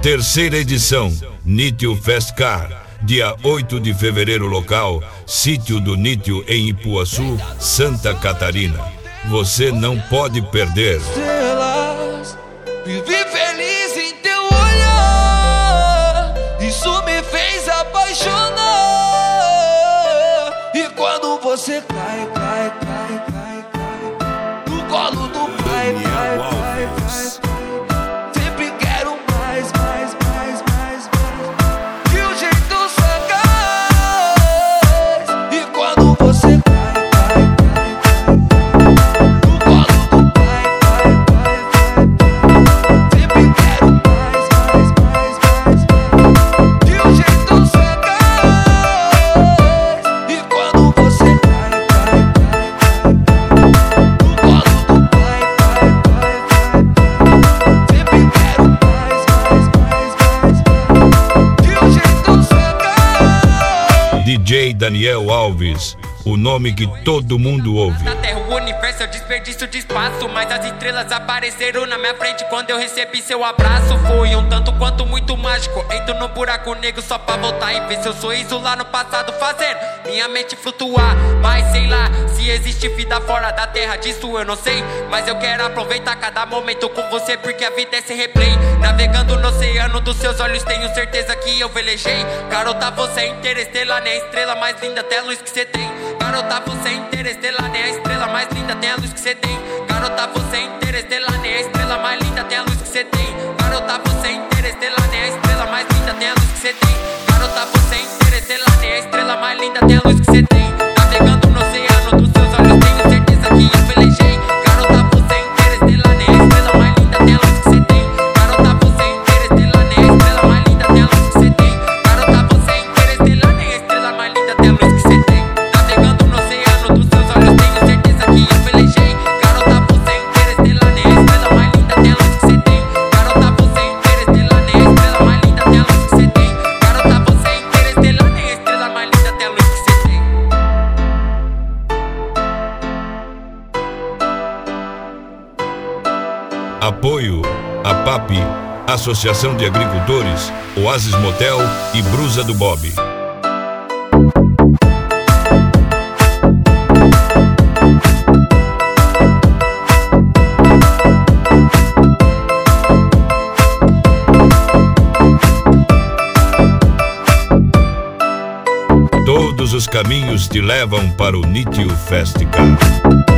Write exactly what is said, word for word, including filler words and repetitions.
Terceira edição, Nitio Fest Car, dia oito de fevereiro local, sítio do Nitio em Ipuaçu, Santa Catarina. Você não pode perder. Estrelas, vivi feliz em teu olhar, isso me fez apaixonar. E quando você cai, cai, cai, cai, cai no colo do pai, pai, pai, pai, sempre quero mais, mais, mais, mais, mais. E o jeito sagaz. E quando você cai, cai, cai, cai no colo do pai, pai, pai, pai, sempre quero mais, mais, mais, mais, mais. E o jeito sagaz. E quando você cai, cai, cai, cai no colo do pai, pai, pai, pai, sempre quero mais, mais, mais, mais, mais. E o jeito sagaz. D J Daniel Alves, o nome que todo mundo ouve. Na Terra, o universo é desperdício de espaço, mas as estrelas apareceram na minha frente quando eu recebi seu abraço. Foi um tanto quanto muito mágico. Entro no buraco negro só pra voltar e ver seu sorriso lá no passado, fazendo minha mente flutuar. Mas sei lá se existe vida fora da Terra, disso eu não sei, mas eu quero aproveitar cada momento com você, porque a vida é esse replay. Navegando no oceano dos seus olhos, tenho certeza que eu velejei. Garota, você é interestelar, nem a estrela mais linda, até a luz que você tem. Garota, você é interestelar, nem a estrela mais linda, tem a luz que você tem. Garota, você é interestelar, nem a estrela mais linda, tem a luz que você tem. Garota, você é interestelar, nem a estrela mais linda, tem a luz que você tem. Garota, você é interestelar, nem a estrela mais linda, tem a luz que você tem. Navegando no oceano dos seus olhos, tenho certeza que eu velejei. Garota, você é interestelar, nem a estrela mais linda, tem a luz que você tem. Garota, você é interestelar, nem a estrela mais linda, tem a luz que você tem. Garota, você é interestelar, nem a estrela mais linda, tem a luz que você tem. Navegando no oceano dos seus olhos, tenho certeza que eu velejei. Garota, você é interestelar, nem a estrela mais linda, tem a luz que você tem. Garota, você é interestelar, nem a estrela mais linda, tem a luz que você tem. Garota, você é interestelar, nem a estrela mais linda, tem a luz que você tem. Apoio a P A P, Associação de Agricultores, Oasis Motel e Brusa do Bob. Todos os caminhos te levam para o Nitio Fest Car.